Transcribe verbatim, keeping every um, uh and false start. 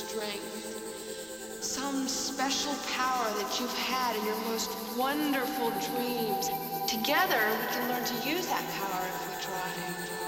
strength, some special power that you've had in your most wonderful dreams. Together, we can learn to use that power if we try.